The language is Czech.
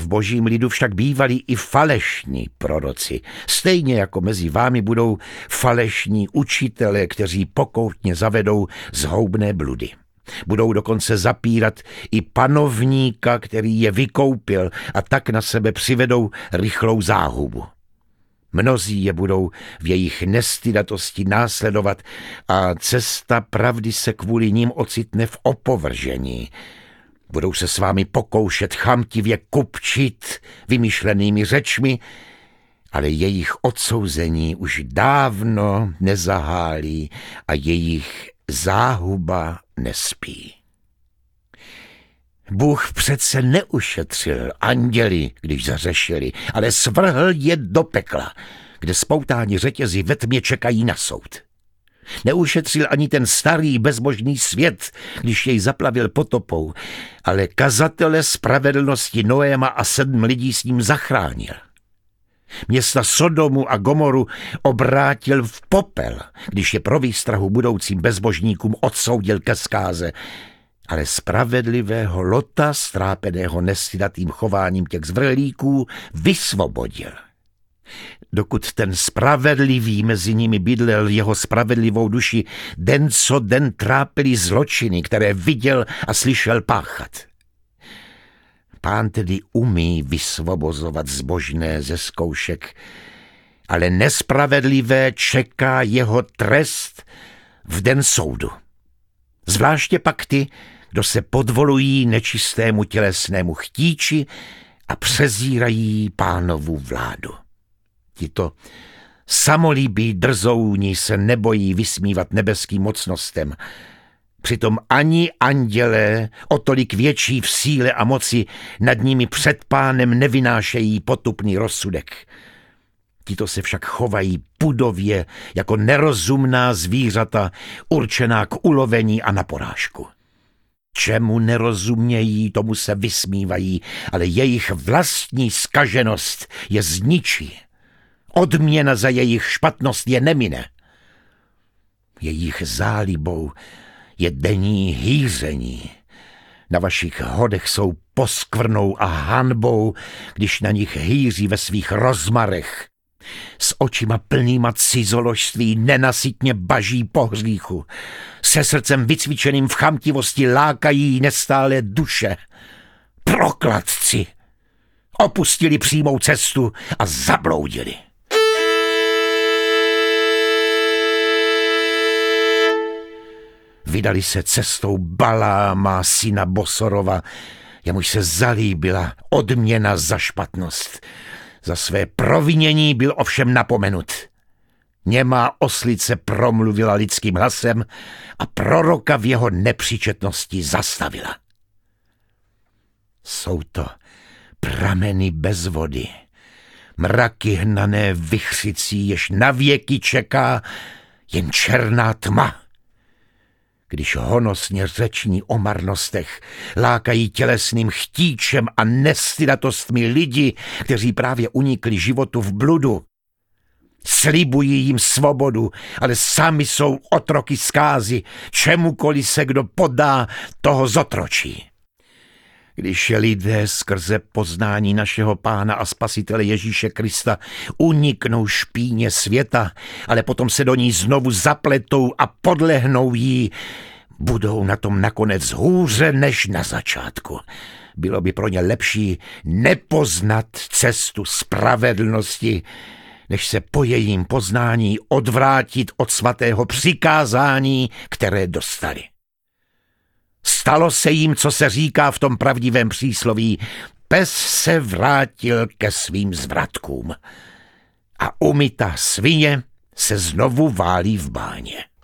božím lidu však bývali i falešní proroci. Stejně jako mezi vámi budou falešní učitelé, kteří pokoutně zavedou zhoubné bludy. Budou dokonce zapírat i panovníka, který je vykoupil, a tak na sebe přivedou rychlou záhubu. Mnozí je budou v jejich nestydatosti následovat a cesta pravdy se kvůli nim ocitne v opovržení. Budou se s vámi pokoušet chamtivě kupčit vymyšlenými řečmi, ale jejich odsouzení už dávno nezahálí a jejich záhuba nespí. Bůh přece neušetřil anděli, když zařešili, ale svrhl je do pekla, kde spoutáni řetězy ve tmě čekají na soud. Neušetřil ani ten starý bezbožný svět, když jej zaplavil potopou, ale kazatele spravedlnosti Noéma a 7 lidí s ním zachránil. Města Sodomu a Gomoru obrátil v popel, když je pro výstrahu budoucím bezbožníkům odsoudil ke zkáze, ale spravedlivého Lota, strápeného nestydatým chováním těch zvrhlíků, vysvobodil. Dokud ten spravedlivý mezi nimi bydlel, jeho spravedlivou duši den co den trápili zločiny, které viděl a slyšel páchat. Pán tedy umí vysvobozovat zbožné ze zkoušek, ale nespravedlivé čeká jeho trest v den soudu. Zvláště pak ty, kdo se podvolují nečistému tělesnému chtíči a přezírají Pánovu vládu. Tito samolíbí drzouni se nebojí vysmívat nebeským mocnostem. Přitom ani andělé, o tolik větší v síle a moci, nad nimi před Pánem nevynášejí potupný rozsudek. Tito se však chovají pudově jako nerozumná zvířata, určená k ulovení a na porážku. Čemu nerozumějí, tomu se vysmívají, ale jejich vlastní zkaženost je zničí. Odměna za jejich špatnost je nemine. Jejich zálibou je denní hýření. Na vašich hodech jsou poskvrnou a hanbou, když na nich hýří ve svých rozmarech. S očima plnýma cizoložství nenasytně baží po hříchu. Se srdcem vycvičeným v chamtivosti lákají nestále duše. Prokladci! Opustili přímou cestu a zabloudili. Vydali se cestou Baláma, syna Bosorova, jemuž se zalíbila odměna za špatnost. Za své provinění byl ovšem napomenut. Němá oslice promluvila lidským hlasem a proroka v jeho nepříčetnosti zastavila. Jsou to prameny bez vody, mraky hnané vichřicí, jež navěky čeká jen černá tma. Když honosně řeční o marnostech lákají tělesným chtíčem a nestydatostmi lidi, kteří právě unikli životu v bludu. Slibují jim svobodu, ale sami jsou otroky zkázy, čemukoliv se kdo podá, toho zotročí. Když lidé skrze poznání našeho Pána a Spasitele Ježíše Krista uniknou špíně světa, ale potom se do ní znovu zapletou a podlehnou jí, budou na tom nakonec hůře než na začátku. Bylo by pro ně lepší nepoznat cestu spravedlnosti, než se po jejím poznání odvrátit od svatého přikázání, které dostali. Stalo se jim, co se říká v tom pravdivém přísloví, pes se vrátil ke svým zvratkům a umytá svině se znovu válí v báně.